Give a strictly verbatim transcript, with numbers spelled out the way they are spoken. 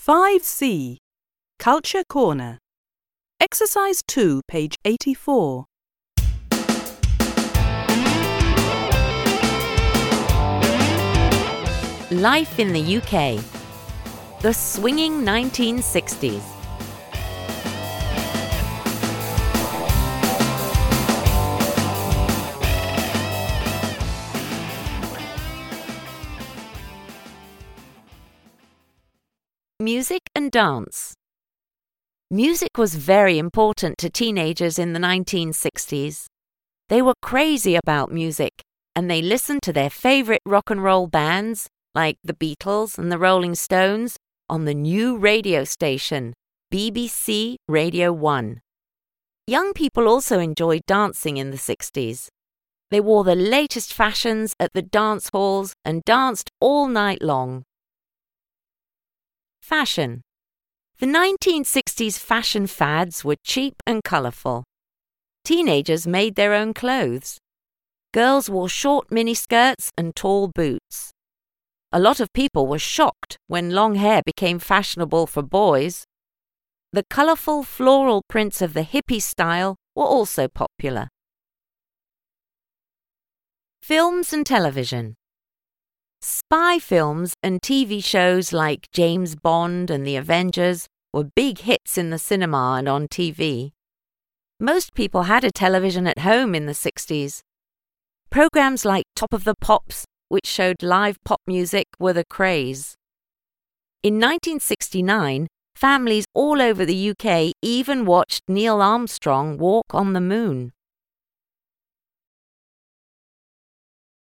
five C. Culture Corner. Exercise two, page eighty-four. Life in the U K. The swinging nineteen sixties. Music and dance. Music was very important to teenagers in the nineteen sixties. They were crazy about music, and they listened to their favourite rock and roll bands, like the Beatles and the Rolling Stones, on the new radio station, B B C Radio one. Young people also enjoyed dancing in the sixties. They wore the latest fashions at the dance halls and danced all night long. Fashion. The nineteen sixties fashion fads were cheap and colourful. Teenagers made their own clothes. Girls wore short miniskirts and tall boots. A lot of people were shocked when long hair became fashionable for boys. The colourful floral prints of the hippie style were also popular. Films and television. Spy films and T V shows like James Bond and the Avengers were big hits in the cinema and on T V. Most people had a television at home in the sixties. Programs like Top of the Pops, which showed live pop music, were the craze. In nineteen sixty-nine, families all over the U K even watched Neil Armstrong walk on the moon.